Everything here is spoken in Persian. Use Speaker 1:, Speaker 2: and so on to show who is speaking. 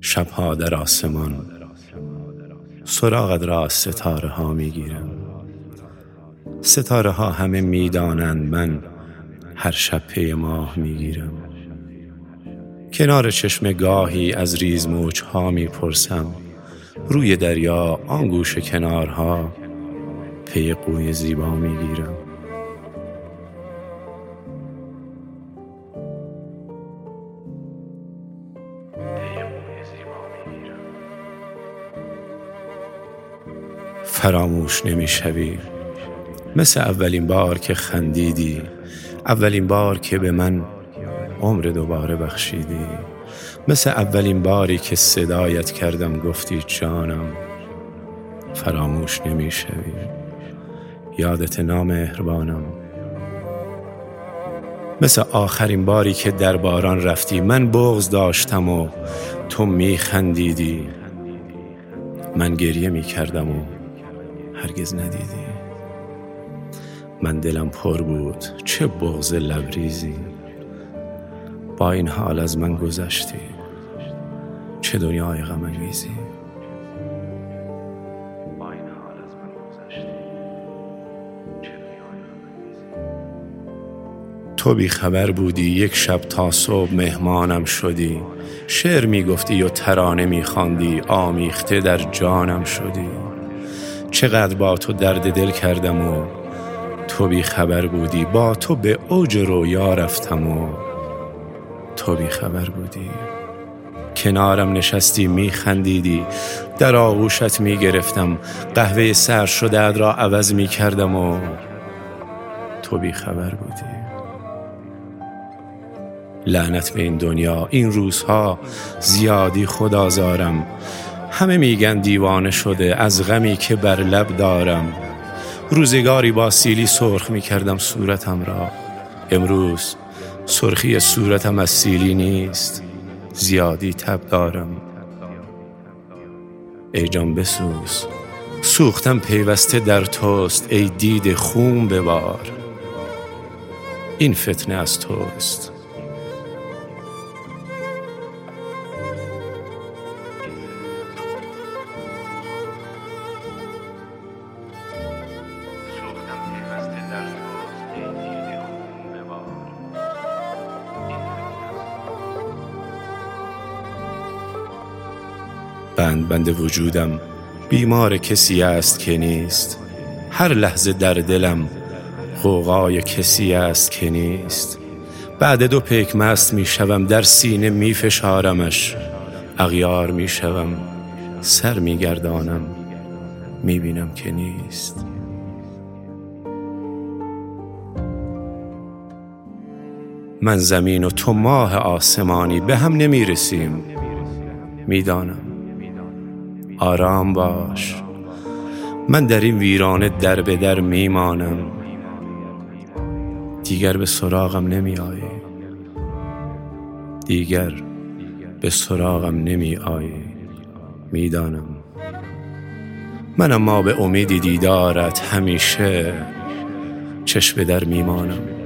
Speaker 1: شبها در آسمان سراغت را از ستاره ها می گیرم. ستاره ها همه می دانند من هر شب پی ماه می گیرم. کنار چشم گاهی از ریز موج ها می پرسم، روی دریا آن گوشه کنارها پی قوی زیبا می گیرم. فراموش نمی شوی مثل اولین بار که خندیدی، اولین بار که به من عمر دوباره بخشیدی، مثل اولین باری که صدایت کردم گفتی جانم. فراموش نمی شوی، یادت نامهربانم. مثل آخرین باری که در باران رفتی، من بغض داشتم و تو می خندیدی، من گریه می کردم و هرگز ندیدی. من دلم پر بود چه بغض لبریزی، با این حال از من گذشتی، چه دنیای غم انگیزی. تو بی خبر بودی یک شب تا صبح مهمانم شدی، شعر می گفتی و ترانه می خواندی، آمیخته در جانم شدی. چقدر با تو درد دل کردم و تو بی خبر بودی، با تو به اوج رویا رفتم و تو بی خبر بودی. کنارم نشستی می خندیدی، در آغوشت می گرفتم، قهوه سر شده را عوض می کردم و تو بی خبر بودی. لعنت به این دنیا، این روزها زیادی خدازارم، همه میگن دیوانه شده از غمی که بر لب دارم. روزگاری با سیلی سرخ میکردم صورتم را، امروز سرخی صورتم از سیلی نیست، زیادی تب دارم. ای جان بسوز، سوختم پیوسته در توست، ای دید خون ببار، این فتنه از توست. بند وجودم بیمار کسی است که نیست، هر لحظه در دلم غوغای کسی است که نیست. بعد 2 پیک مست می شوم، در سینه می فشارمش، اغیار می شوم، سر می گردانم، می بینم که نیست. من زمین و تو ماه آسمانی، به هم نمی رسیم، می دانم. آرام باش، من در این ویرانه در به در می مانم، دیگر به سراغم نمی آیی، دیگر به سراغم نمی آیی، می دانم. من اما به امید دیدارت همیشه چشم به در می مانم.